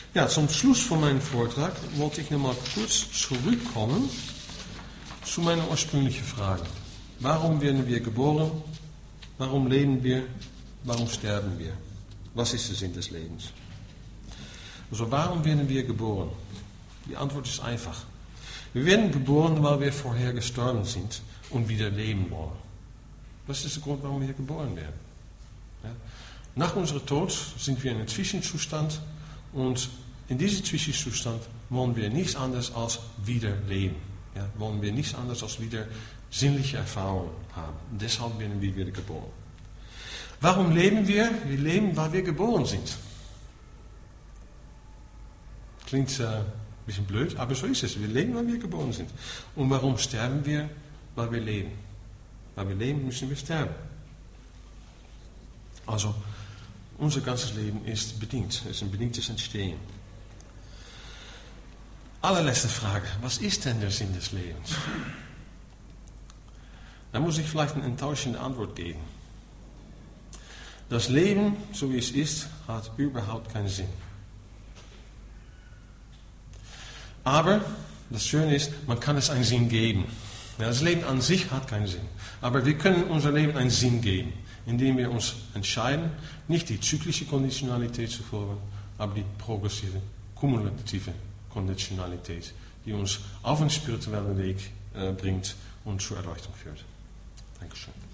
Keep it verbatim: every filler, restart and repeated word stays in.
Ja, zum Schluss von meinem Vortrag wollte ich nochmal kurz zurückkommen zu meiner ursprünglichen Frage. Warum werden wir geboren? Warum leben wir? Warum sterben wir? Was ist der Sinn des Lebens? Also warum werden wir geboren? Die Antwort ist einfach. Wir werden geboren, weil wir vorher gestorben sind und wieder leben wollen. Das ist der Grund, warum wir geboren werden. Ja? Nach unserem Tod sind wir in einem Zwischenzustand und in diesem Zwischenzustand wollen wir nichts anderes als wieder leben. Ja? Wollen wir nichts anderes als wieder sinnliche Erfahrungen haben. Und deshalb werden wir wieder geboren. Warum leben wir? Wir leben, weil wir geboren sind. Klingt äh, ein bisschen blöd, aber so ist es. Wir leben, weil wir geboren sind. Und warum sterben wir? Weil wir leben. Weil wir leben, müssen wir sterben. Also, unser ganzes Leben ist bedingt. Es ist ein bedingtes Entstehen. Allerletzte Frage. Was ist denn der Sinn des Lebens? Da muss ich vielleicht eine enttäuschende Antwort geben. Das Leben, so wie es ist, hat überhaupt keinen Sinn. Aber das Schöne ist, man kann es einen Sinn geben. Ja, das Leben an sich hat keinen Sinn. Aber wir können unser Leben einen Sinn geben, indem wir uns entscheiden, nicht die zyklische Konditionalität zu folgen, aber die progressive, kumulative Konditionalität, die uns auf einen spirituellen Weg äh, bringt und zur Erleuchtung führt. Dankeschön.